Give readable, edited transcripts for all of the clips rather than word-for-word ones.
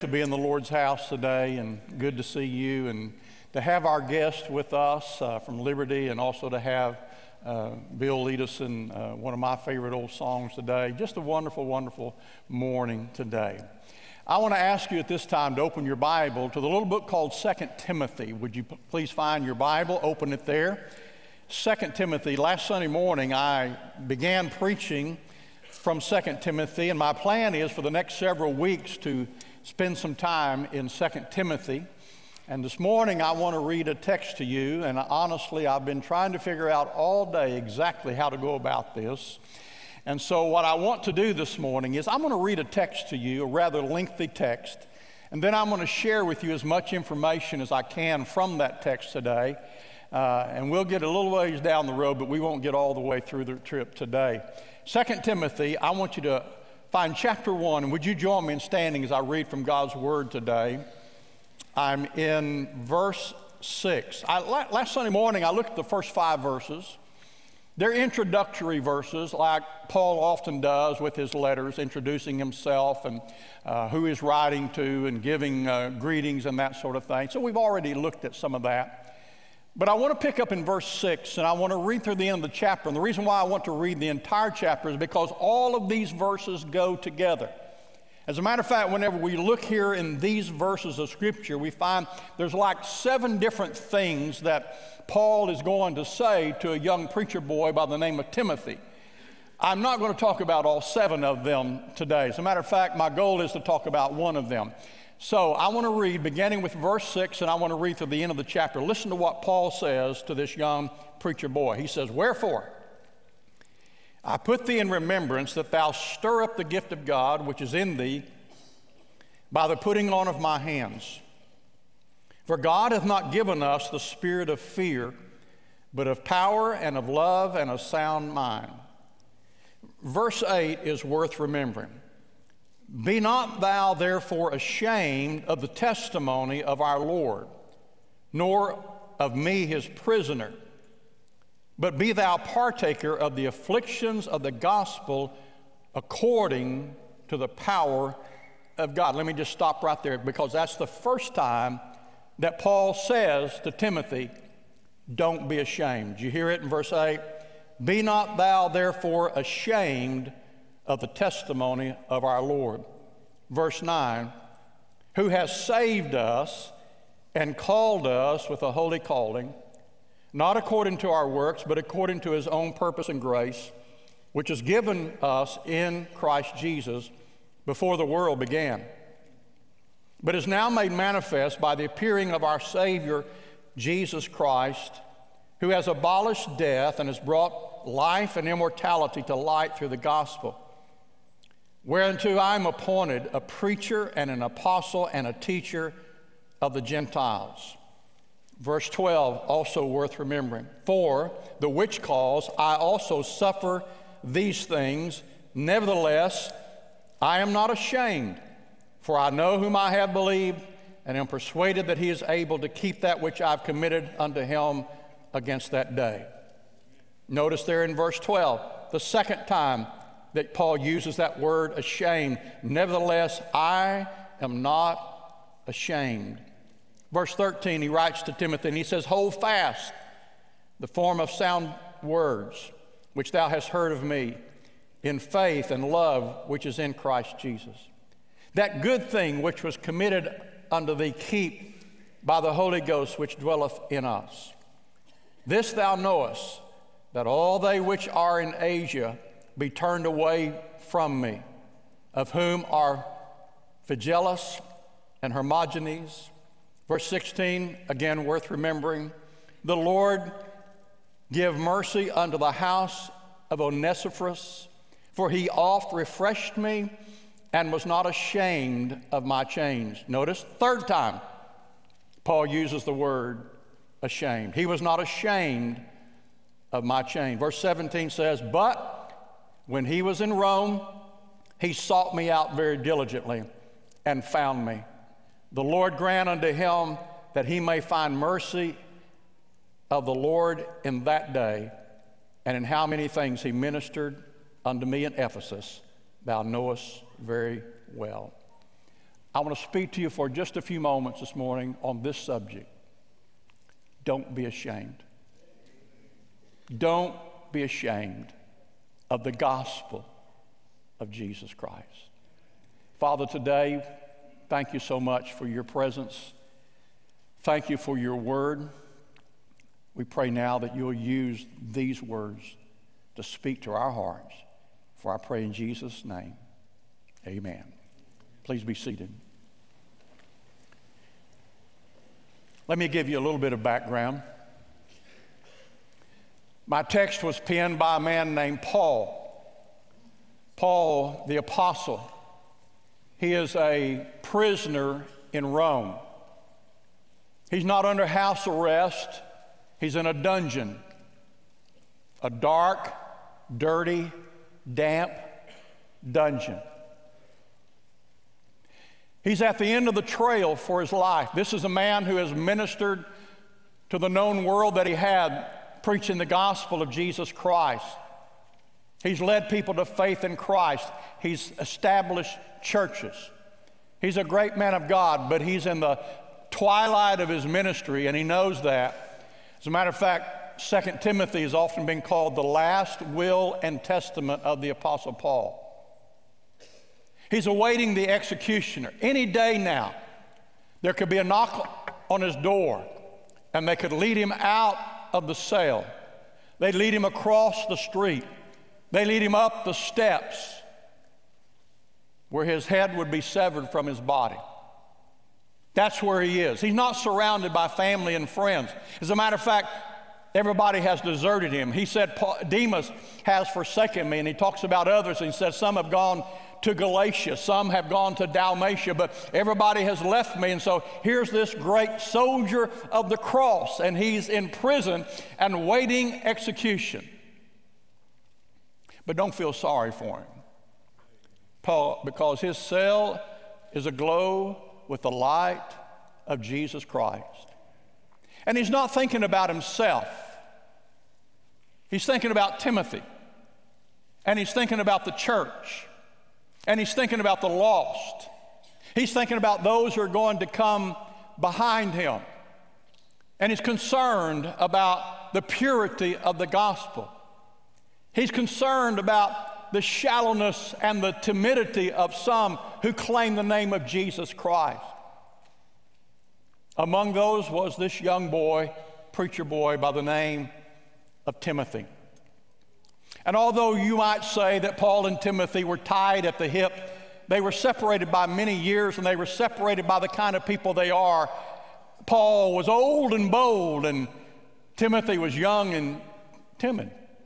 To be in the Lord's house today, and good to see you, and to have our guest with us from Liberty, and also to have Bill lead us in one of my favorite old songs today. Just a wonderful, wonderful morning today. I want to ask you at this time to open your Bible to the little book called 2 Timothy. Would you please find your Bible, open it there. 2 Timothy. Last Sunday morning I began preaching from 2 Timothy, and my plan is for the next several weeks to spend some time in 2 Timothy. And this morning I want to read a text to you, and honestly I've been trying to figure out all day exactly how to go about this. And so what I want to do this morning is I'm going to read a text to you, a rather lengthy text, and then I'm going to share with you as much information as I can from that text today. And we'll get a little ways down the road, but we won't get all the way through the trip today. 2 Timothy, I want you to find chapter 1, and would you join me in standing as I read from God's Word today? I'm in verse 6. Last Sunday morning, I looked at the first 5 verses. They're introductory verses, like Paul often does with his letters, introducing himself and who he's writing to and giving greetings and that sort of thing. So we've already looked at some of that. But I want to pick up in verse 6, and I want to read through the end of the chapter. And the reason why I want to read the entire chapter is because all of these verses go together. As a matter of fact, whenever we look here in these verses of Scripture, we find there's like 7 different things that Paul is going to say to a young preacher boy by the name of Timothy. I'm not going to talk about all 7 of them today. As a matter of fact, my goal is to talk about one of them. So I want to read beginning with verse 6, and I want to read through the end of the chapter. Listen to what Paul says to this young preacher boy. He says, "Wherefore, I put thee in remembrance that thou stir up the gift of God which is in thee by the putting on of my hands. For God hath not given us the spirit of fear, but of power and of love and of sound mind." Verse 8 is worth remembering. "Be not thou therefore ashamed of the testimony of our Lord, nor of me his prisoner, but be thou partaker of the afflictions of the gospel according to the power of God." Let me just stop right there, because that's the first time that Paul says to Timothy, don't be ashamed. You hear it in verse 8? "Be not thou therefore ashamed of the testimony of our Lord." Verse 9, "Who has saved us and called us with a holy calling, not according to our works, but according to his own purpose and grace, which is given us in Christ Jesus before the world began, but is now made manifest by the appearing of our Savior, Jesus Christ, who has abolished death and has brought life and immortality to light through the gospel, whereunto I am appointed a preacher and an apostle and a teacher of the Gentiles." Verse 12, also worth remembering. "For the which cause I also suffer these things, nevertheless I am not ashamed, for I know whom I have believed, and am persuaded that he is able to keep that which I've committed unto him against that day." Notice there in verse 12, the second time that Paul uses that word ashamed. "Nevertheless, I am not ashamed." Verse 13, he writes to Timothy, and he says, "Hold fast the form of sound words, which thou hast heard of me, in faith and love which is in Christ Jesus. That good thing which was committed unto thee keep by the Holy Ghost which dwelleth in us. This thou knowest, that all they which are in Asia be turned away from me, of whom are Phygellus and Hermogenes." Verse 16, again worth remembering. "The Lord give mercy unto the house of Onesiphorus, for he oft refreshed me and was not ashamed of my chains." Notice, third time Paul uses the word ashamed. He was not ashamed of my chains. Verse 17 says, "But when he was in Rome, he sought me out very diligently and found me. The Lord grant unto him that he may find mercy of the Lord in that day, and in how many things he ministered unto me in Ephesus, thou knowest very well." I want to speak to you for just a few moments this morning on this subject. Don't be ashamed. Don't be ashamed of the gospel of Jesus Christ. Father, today, thank you so much for your presence. Thank you for your word. We pray now that you'll use these words to speak to our hearts. For I pray in Jesus' name, amen. Please be seated. Let me give you a little bit of background. My text was penned by a man named Paul. Paul, the apostle. He is a prisoner in Rome. He's not under house arrest. He's in a dungeon. A dark, dirty, damp dungeon. He's at the end of the trail for his life. This is a man who has ministered to the known world that he had, preaching the gospel of Jesus Christ. He's led people to faith in Christ. He's established churches. He's a great man of God, but he's in the twilight of his ministry, and he knows that. As a matter of fact, 2 Timothy has often been called the last will and testament of the Apostle Paul. He's awaiting the executioner. Any day now, there could be a knock on his door, and they could lead him out of the cell. They'd lead him across the street. They lead him up the steps where his head would be severed from his body. That's where he is. He's not surrounded by family and friends. As a matter of fact, everybody has deserted him. He said, Demas has forsaken me, and he talks about others, and he says, some have gone to Galatia, some have gone to Dalmatia, but everybody has left me. And so here's this great soldier of the cross, and he's in prison and waiting execution. But don't feel sorry for him, Paul, because his cell is aglow with the light of Jesus Christ. And he's not thinking about himself. He's thinking about Timothy, and he's thinking about the church, and he's thinking about the lost. He's thinking about those who are going to come behind him. And he's concerned about the purity of the gospel. He's concerned about the shallowness and the timidity of some who claim the name of Jesus Christ. Among those was this young boy, preacher boy by the name of Timothy. And although you might say that Paul and Timothy were tied at the hip, they were separated by many years, and they were separated by the kind of people they are. Paul was old and bold, and Timothy was young and timid.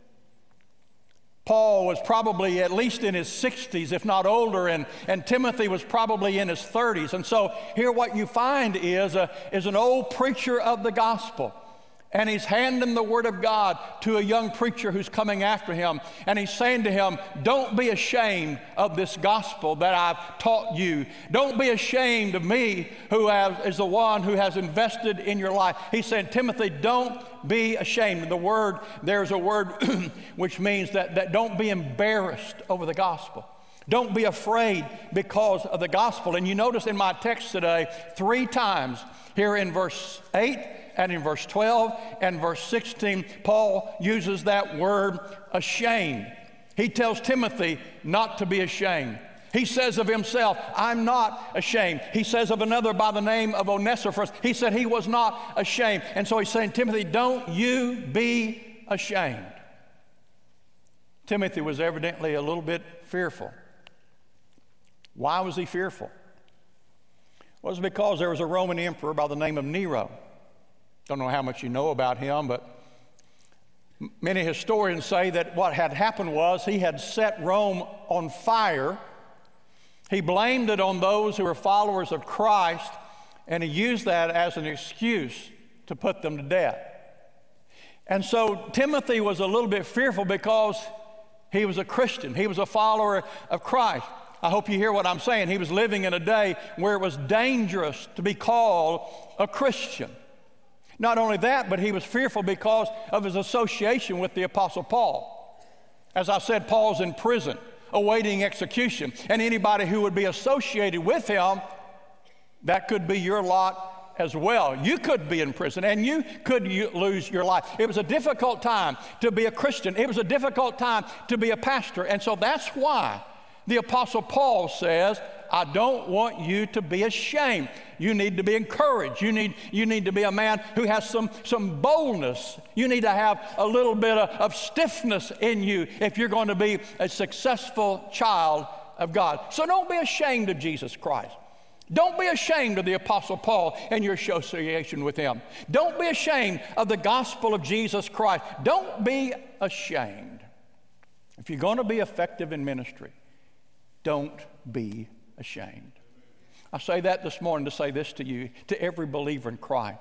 Paul was probably at least in his 60s, if not older, and Timothy was probably in his 30s. And so here what you find is an old preacher of the gospel. And he's handing the word of God to a young preacher who's coming after him. And he's saying to him, don't be ashamed of this gospel that I've taught you. Don't be ashamed of me, who is the one who has invested in your life. He said, Timothy, don't be ashamed. And there's a word which means that don't be embarrassed over the gospel. Don't be afraid because of the gospel. And you notice in my text today, 3 times here in verse 8, and in verse 12 and verse 16, Paul uses that word ashamed. He tells Timothy not to be ashamed. He says of himself, I'm not ashamed. He says of another by the name of Onesiphorus, he said he was not ashamed. And so he's saying, Timothy, don't you be ashamed. Timothy was evidently a little bit fearful. Why was he fearful? Well, it was because there was a Roman emperor by the name of Nero. Don't know how much you know about him, but many historians say that what had happened was he had set Rome on fire. He blamed it on those who were followers of Christ, and he used that as an excuse to put them to death. And so Timothy was a little bit fearful because he was a Christian. He was a follower of Christ. I hope you hear what I'm saying. He was living in a day where it was dangerous to be called a Christian. Not only that, but he was fearful because of his association with the Apostle Paul. As I said, Paul's in prison, awaiting execution. And anybody who would be associated with him That could be your lot as well. You could be in prison and you could lose your life. It was a difficult time to be a Christian. It was a difficult time to be a pastor. And so that's why the Apostle Paul says, I don't want you to be ashamed. You need to be encouraged. You need to be a man who has some boldness. You need to have a little bit of stiffness in you if you're going to be a successful child of God. So don't be ashamed of Jesus Christ. Don't be ashamed of the Apostle Paul and your association with him. Don't be ashamed of the gospel of Jesus Christ. Don't be ashamed. If you're going to be effective in ministry, don't be ashamed. I say that this morning to say this to you, to every believer in Christ.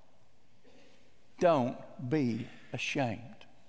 Don't be ashamed.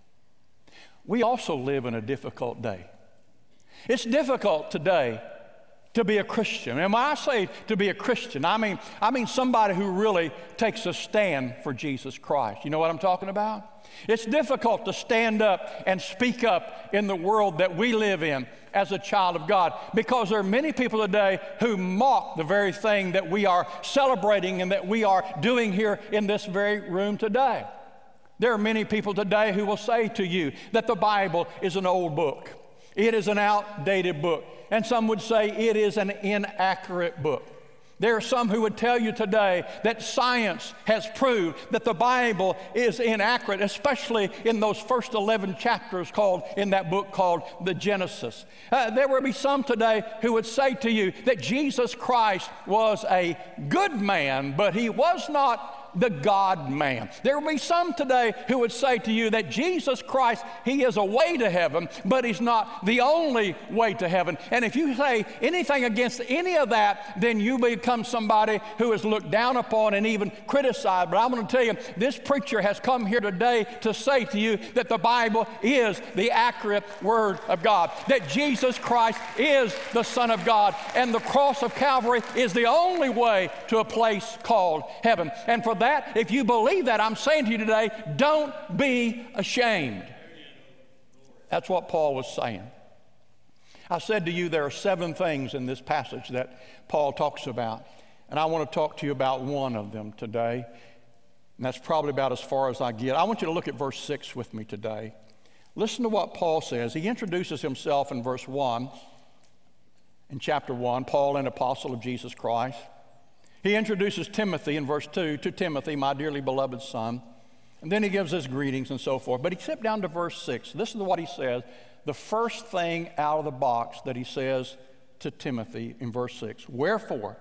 We also live in a difficult day. It's difficult today to be a Christian. And when I say to be a Christian, I mean somebody who really takes a stand for Jesus Christ. You know what I'm talking about? It's difficult to stand up and speak up in the world that we live in as a child of God, because there are many people today who mock the very thing that we are celebrating and that we are doing here in this very room today. There are many people today who will say to you that the Bible is an old book. It is an outdated book. And some would say it is an inaccurate book. There are some who would tell you today that science has proved that the Bible is inaccurate, especially in those first 11 chapters in that book called the Genesis. There will be some today who would say to you that Jesus Christ was a good man, but he was not the God-man. There will be some today who would say to you that Jesus Christ, he is a way to heaven, but he's not the only way to heaven. And if you say anything against any of that, then you become somebody who is looked down upon and even criticized. But I'm going to tell you, this preacher has come here today to say to you that the Bible is the accurate Word of God, that Jesus Christ is the Son of God, and the cross of Calvary is the only way to a place called heaven. And for that, if you believe that, I'm saying to you today, don't be ashamed. That's what Paul was saying. I said to you there are 7 things in this passage that Paul talks about, and I want to talk to you about one of them today, and that's probably about as far as I get. I want you to look at verse 6 with me today. Listen to what Paul says. He introduces himself in verse 1, in chapter 1, Paul, an apostle of Jesus Christ. He introduces Timothy in verse 2, to Timothy, my dearly beloved son. And then he gives his greetings and so forth. But he skipped down to verse 6. This is what he says. The first thing out of the box that he says to Timothy in verse 6. Wherefore,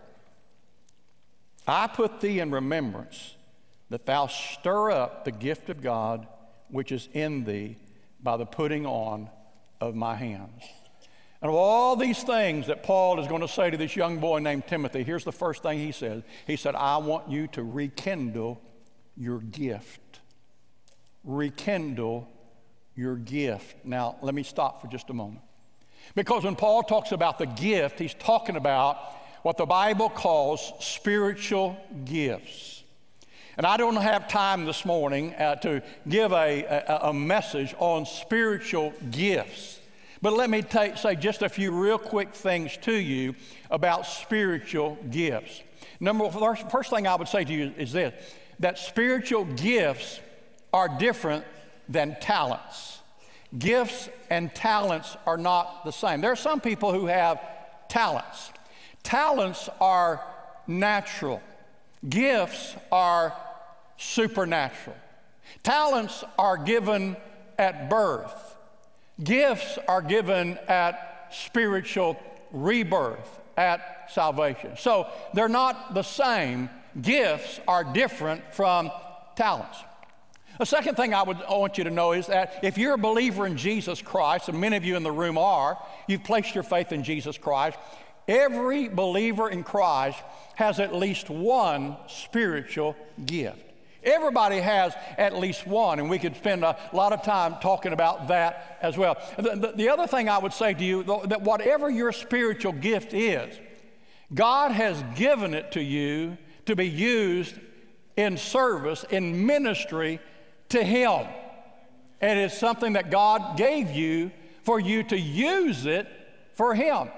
I put thee in remembrance that thou stir up the gift of God which is in thee by the putting on of my hands. And of all these things that Paul is going to say to this young boy named Timothy, here's the first thing he says. He said, I want you to rekindle your gift. Rekindle your gift. Now, let me stop for just a moment. Because when Paul talks about the gift, he's talking about what the Bible calls spiritual gifts. And I don't have time this morning to give a message on spiritual gifts. But let me say just a few real quick things to you about spiritual gifts. First thing I would say to you is this, that spiritual gifts are different than talents. Gifts and talents are not the same. There are some people who have talents. Talents are natural. Gifts are supernatural. Talents are given at birth. Gifts are given at spiritual rebirth, at salvation. So they're not the same. Gifts are different from talents. The second thing I want you to know is that if you're a believer in Jesus Christ, and many of you in the room are, you've placed your faith in Jesus Christ, every believer in Christ has at least one spiritual gift. Everybody has at least one, and we could spend a lot of time talking about that as well. The other thing I would say to you, that whatever your spiritual gift is, God has given it to you to be used in service, in ministry to Him. And it's something that God gave you for you to use it for Him.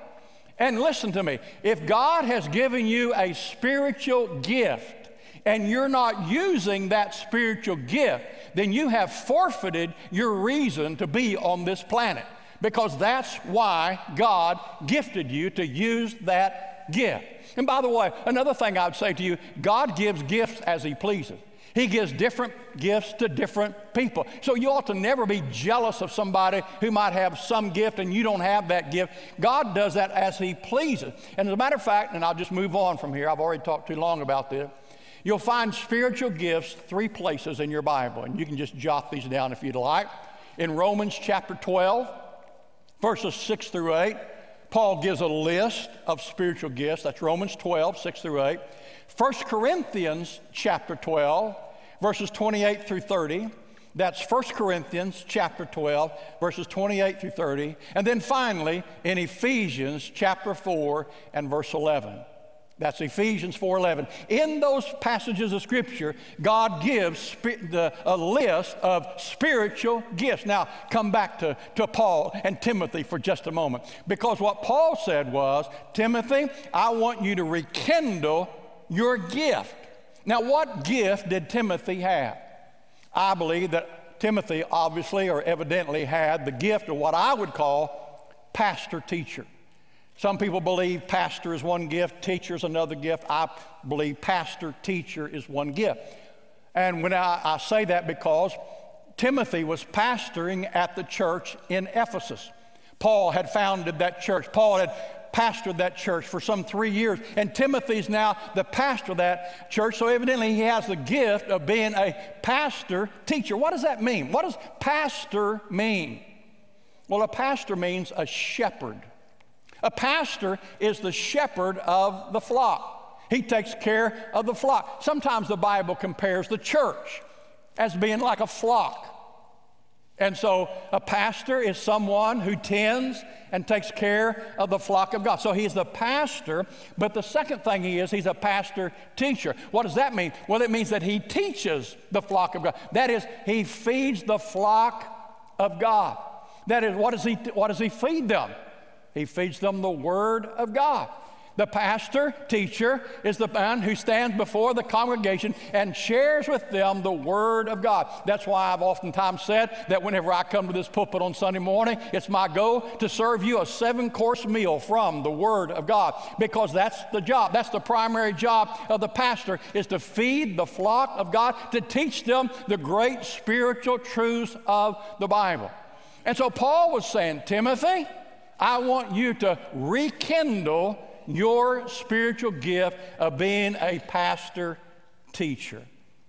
And listen to me, if God has given you a spiritual gift and you're not using that spiritual gift, then you have forfeited your reason to be on this planet, because that's why God gifted you to use that gift. And by the way, another thing I would say to you, God gives gifts as He pleases. He gives different gifts to different people. So you ought to never be jealous of somebody who might have some gift and you don't have that gift. God does that as He pleases. And as a matter of fact, and I'll just move on from here, I've already talked too long about this, you'll find spiritual gifts 3 places in your Bible, and you can just jot these down if you'd like. In Romans chapter 12, verses 6 through 8, Paul gives a list of spiritual gifts. That's Romans 12, 6 through 8. 1 Corinthians chapter 12, verses 28 through 30. That's 1 Corinthians chapter 12, verses 28 through 30. And then finally, in Ephesians chapter 4 and verse 11. That's Ephesians 4:11. In those passages of Scripture, God gives a list of spiritual gifts. Now, come back to Paul and Timothy for just a moment. Because what Paul said was, Timothy, I want you to rekindle your gift. Now, what gift did Timothy have? I believe that Timothy obviously or evidently had the gift of what I would call pastor-teacher. Some people believe pastor is one gift, teacher is another gift. I believe pastor-teacher is one gift. And when I say that because Timothy was pastoring at the church in Ephesus. Paul had founded that church. Paul had pastored that church for some 3 years. And Timothy's now the pastor of that church. So evidently he has the gift of being a pastor-teacher. What does that mean? What does pastor mean? Well, a pastor means a shepherd. A pastor is the shepherd of the flock. He takes care of the flock. Sometimes the Bible compares the church as being like a flock. And so a pastor is someone who tends and takes care of the flock of God. So he's the pastor, but the second thing he's a pastor teacher. What does that mean? Well, it means that he teaches the flock of God. That is, he feeds the flock of God. That is, what does he feed them? He feeds them the Word of God. The pastor, teacher, is the man who stands before the congregation and shares with them the Word of God. That's why I've oftentimes said that whenever I come to this pulpit on Sunday morning, it's my goal to serve you a 7-course meal from the Word of God, because that's the job. That's the primary job of the pastor, is to feed the flock of God, to teach them the great spiritual truths of the Bible. And so Paul was saying, Timothy, I want you to rekindle your spiritual gift of being a pastor-teacher.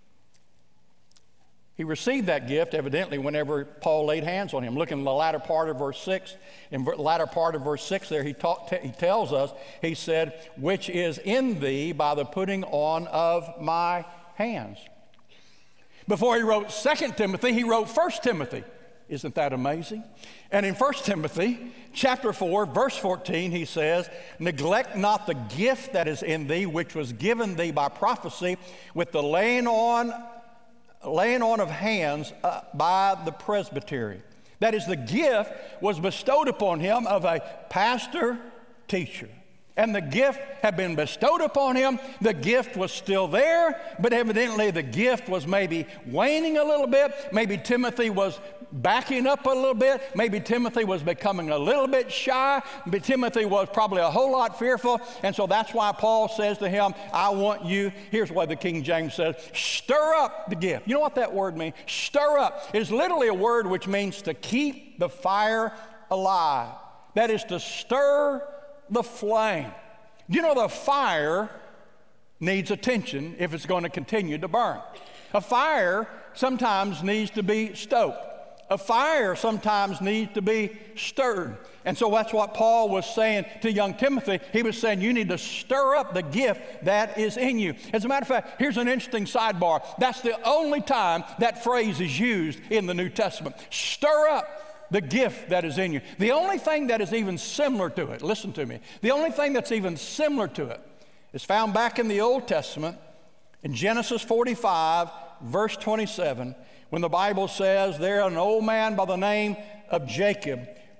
He received that gift, evidently, whenever Paul laid hands on him. Look in the latter part of verse 6. In the latter part of verse 6 there, he tells us, he said, which is in thee by the putting on of my hands. Before he wrote 2 Timothy, he wrote 1 Timothy. Isn't that amazing? And in 1 Timothy chapter 4, verse 14, he says, neglect not the gift that is in thee, which was given thee by prophecy, with the laying on of hands by the presbytery. That is, the gift was bestowed upon him of a pastor-teacher. And the gift had been bestowed upon him. The gift was still there, but evidently the gift was maybe waning a little bit. Maybe Timothy was backing up a little bit. Maybe Timothy was becoming a little bit shy. But Timothy was probably a whole lot fearful. And so that's why Paul says to him, I want you, here's what the King James says, stir up the gift. You know what that word means? Stir up. It's literally a word which means to keep the fire alive. That is to stir the flame. You know, the fire needs attention if it's going to continue to burn. A fire sometimes needs to be stoked. A fire sometimes needs to be stirred. And so that's what Paul was saying to young Timothy. He was saying, you need to stir up the gift that is in you. As a matter of fact, here's an interesting sidebar. That's the only time that phrase is used in the New Testament. Stir up the gift that is in you. The only thing that is even similar to it, listen to me, the only thing that's even similar to it is found back in the Old Testament in Genesis 45, verse 27, when the Bible says, there an old man by the name of Jacob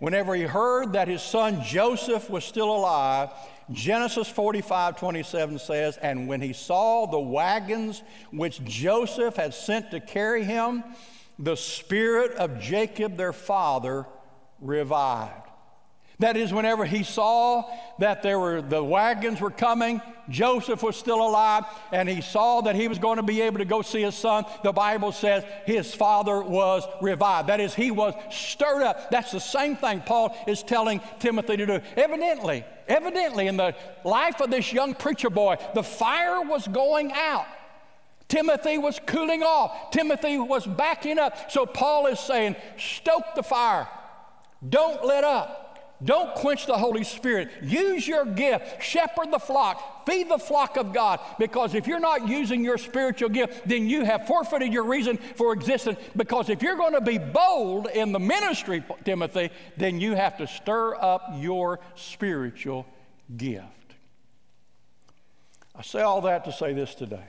whenever he heard that his son Joseph was still alive, Genesis 45:27 says, and when he saw the wagons which Joseph had sent to carry him, the spirit of Jacob their father revived. That is, whenever he saw that the wagons were coming, Joseph was still alive, and he saw that he was going to be able to go see his son, the Bible says his father was revived. That is, he was stirred up. That's the same thing Paul is telling Timothy to do. Evidently, in the life of this young preacher boy, the fire was going out. Timothy was cooling off. Timothy was backing up. So Paul is saying, stoke the fire. Don't let up. Don't quench the Holy Spirit. Use your gift. Shepherd the flock. Feed the flock of God. Because if you're not using your spiritual gift, then you have forfeited your reason for existence. Because if you're going to be bold in the ministry, Timothy, then you have to stir up your spiritual gift. I say all that to say this today.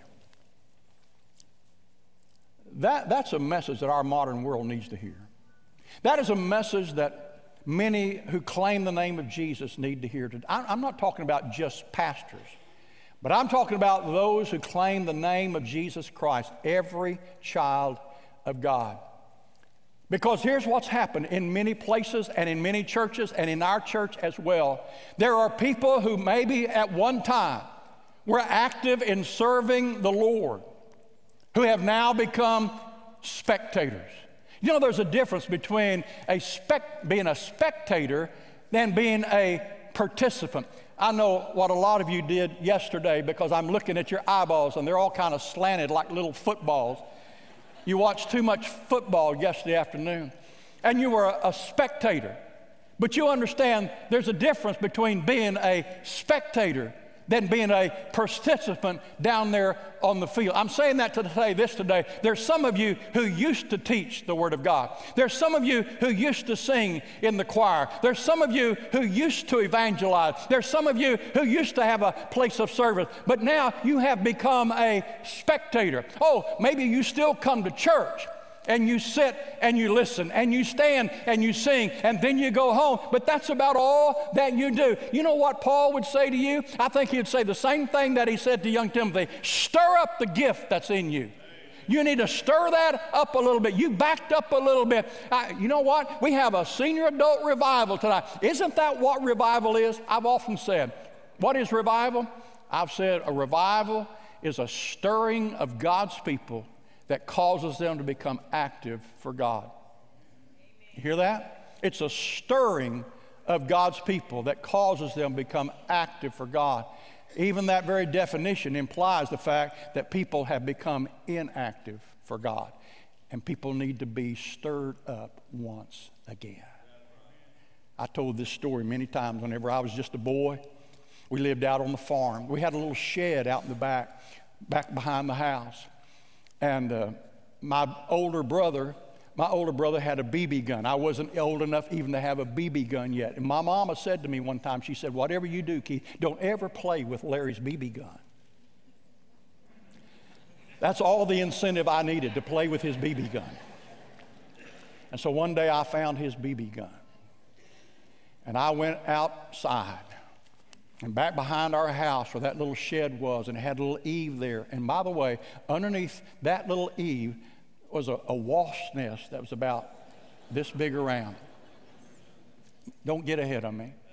That's a message that our modern world needs to hear. That is a message that many who claim the name of Jesus need to hear today. I'm not talking about just pastors, but I'm talking about those who claim the name of Jesus Christ, every child of God. Because here's what's happened in many places and in many churches and in our church as well. There are people who maybe at one time were active in serving the Lord, who have now become spectators. You know, there's a difference between being a spectator than being a participant. I know what a lot of you did yesterday because I'm looking at your eyeballs and they're all kind of slanted like little footballs. You watched too much football yesterday afternoon and you were a spectator. But you understand there's a difference between being a spectator than being a participant down there on the field. I'm saying that to say this today. There's some of you who used to teach the Word of God. There's some of you who used to sing in the choir. There's some of you who used to evangelize. There's some of you who used to have a place of service. But now you have become a spectator. Oh, maybe you still come to church. And you sit and you listen and you stand and you sing and then you go home. But that's about all that you do. You know what Paul would say to you? I think he'd say the same thing that he said to young Timothy. Stir up the gift that's in you. You need to stir that up a little bit. You backed up a little bit. You know what? We have a senior adult revival tonight. Isn't that what revival is? I've often said, what is revival? I've said a revival is a stirring of God's people that causes them to become active for God. You hear that? It's a stirring of God's people that causes them to become active for God. Even that very definition implies the fact that people have become inactive for God. And people need to be stirred up once again. I told this story many times whenever I was just a boy. We lived out on the farm. We had a little shed out in the back behind the house. And my older brother had a BB gun. I wasn't old enough even to have a BB gun yet. And my mama said to me one time, she said, whatever you do, Keith, don't ever play with Larry's BB gun. That's all the incentive I needed to play with his BB gun. And so one day I found his BB gun. And I went outside. And back behind our house where that little shed was, and it had a little eave there. And by the way, underneath that little eave was a wasp nest that was about this big around. Don't get ahead of me.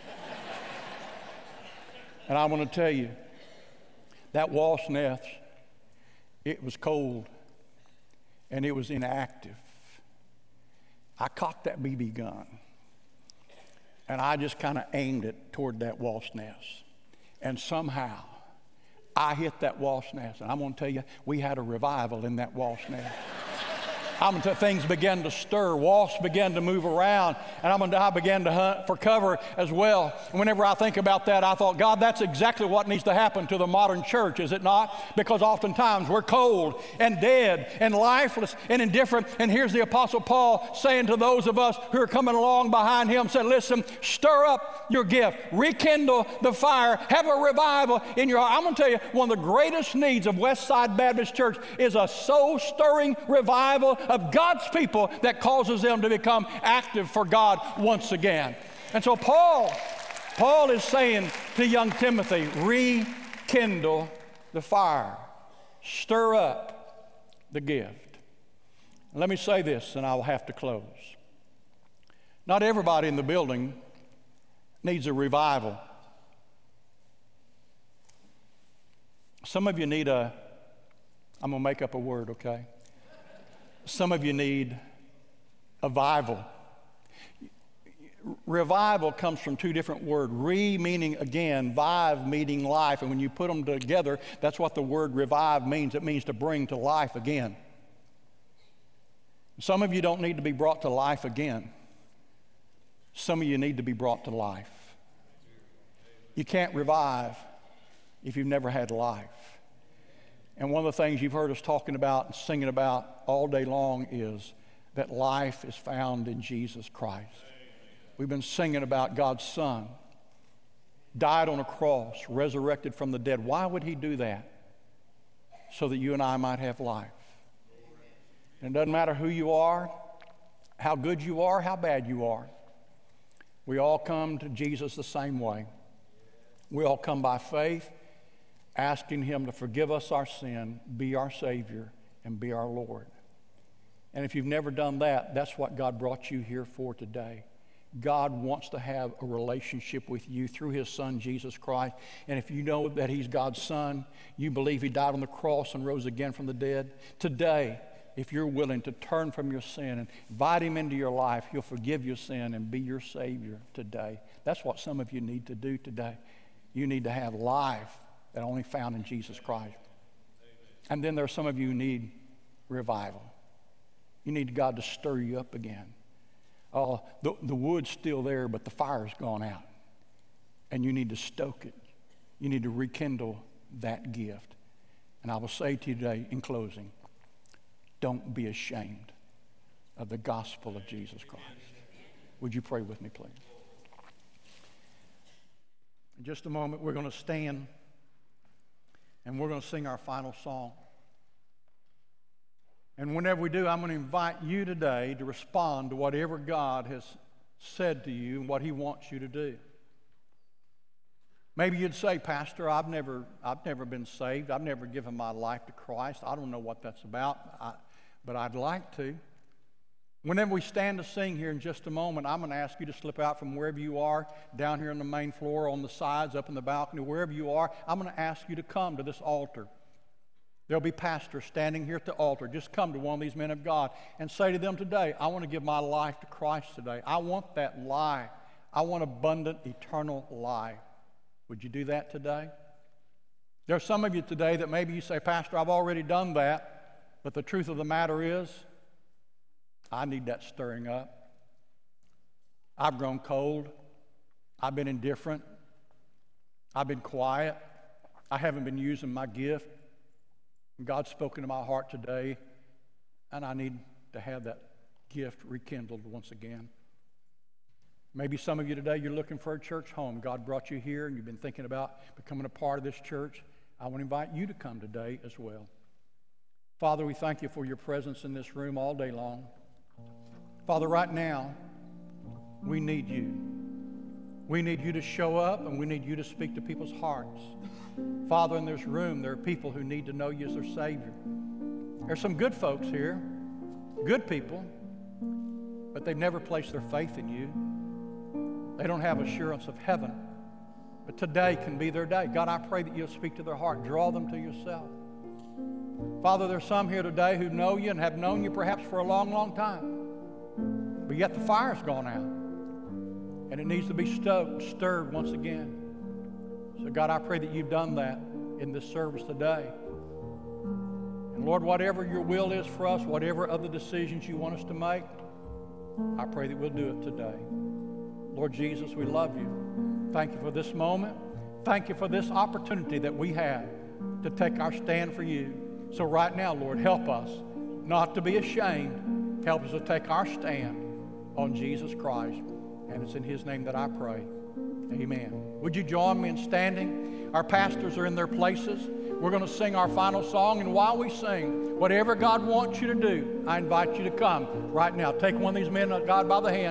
And I want to tell you, that wasp nest, it was cold and it was inactive. I cocked that BB gun. And I just kind of aimed it toward that wasp nest. And somehow, I hit that wasp nest. And I'm going to tell you, we had a revival in that wasp nest. Things began to stir. Wasps began to move around. And I began to hunt for cover as well. And whenever I think about that, I thought, God, that's exactly what needs to happen to the modern church, is it not? Because oftentimes we're cold and dead and lifeless and indifferent. And here's the Apostle Paul saying to those of us who are coming along behind him, said, listen, stir up your gift. Rekindle the fire. Have a revival in your heart. I'm going to tell you, one of the greatest needs of Westside Baptist Church is a soul-stirring revival of God's people that causes them to become active for God once again. And so Paul is saying to young Timothy, rekindle the fire. Stir up the gift. Let me say this, and I will have to close. Not everybody in the building needs a revival. Some of you need I'm going to make up a word, okay? Some of you need a vival. Revival comes from two different words. Re meaning again, vive meaning life. And when you put them together, that's what the word revive means. It means to bring to life again. Some of you don't need to be brought to life again. Some of you need to be brought to life. You can't revive if you've never had life. And one of the things you've heard us talking about and singing about all day long is that life is found in Jesus Christ. We've been singing about God's Son, died on a cross, resurrected from the dead. Why would he do that? So that you and I might have life. And it doesn't matter who you are, how good you are, how bad you are. We all come to Jesus the same way. We all come by faith, asking him to forgive us our sin, be our Savior, and be our Lord. And if you've never done that, that's what God brought you here for today. God wants to have a relationship with you through his Son, Jesus Christ. And if you know that he's God's Son, you believe he died on the cross and rose again from the dead, today, if you're willing to turn from your sin and invite him into your life, he'll forgive your sin and be your Savior today. That's what some of you need to do today. You need to have life that only found in Jesus Christ. And then there are some of you who need revival. You need God to stir you up again. Oh, the wood's still there, but the fire's gone out. And you need to stoke it. You need to rekindle that gift. And I will say to you today in closing, don't be ashamed of the gospel of Jesus Christ. Would you pray with me, please? In just a moment, we're going to stand and we're going to sing our final song. And whenever we do, I'm going to invite you today to respond to whatever God has said to you and what he wants you to do. Maybe you'd say, Pastor, I've never been saved. I've never given my life to Christ. I don't know what that's about, but I'd like to. Whenever we stand to sing here in just a moment, I'm going to ask you to slip out from wherever you are, down here on the main floor, on the sides, up in the balcony, wherever you are. I'm going to ask you to come to this altar. There'll be pastors standing here at the altar. Just come to one of these men of God and say to them today, I want to give my life to Christ today. I want that life. I want abundant, eternal life. Would you do that today? There are some of you today that maybe you say, Pastor, I've already done that, but the truth of the matter is, I need that stirring up. I've grown cold. I've been indifferent. I've been quiet. I haven't been using my gift. God's spoken to my heart today, and I need to have that gift rekindled once again. Maybe some of you today, you're looking for a church home. God brought you here, and you've been thinking about becoming a part of this church. I want to invite you to come today as well. Father, we thank you for your presence in this room all day long. Father, right now, we need you. We need you to show up, and we need you to speak to people's hearts. Father, in this room, there are people who need to know you as their Savior. There's some good folks here, good people, but they've never placed their faith in you. They don't have assurance of heaven. But today can be their day. God, I pray that you'll speak to their heart. Draw them to yourself. Father, there's some here today who know you and have known you perhaps for a long, long time. But yet the fire's gone out. And it needs to be stoked, stirred once again. So God, I pray that you've done that in this service today. And Lord, whatever your will is for us, whatever other decisions you want us to make, I pray that we'll do it today. Lord Jesus, we love you. Thank you for this moment. Thank you for this opportunity that we have to take our stand for you. So right now, Lord, help us not to be ashamed. Help us to take our stand on Jesus Christ. And it's in his name that I pray. Amen. Would you join me in standing? Our pastors are in their places. We're going to sing our final song, and while we sing, whatever God wants you to do, I invite you to come right now. Take one of these men of God by the hand.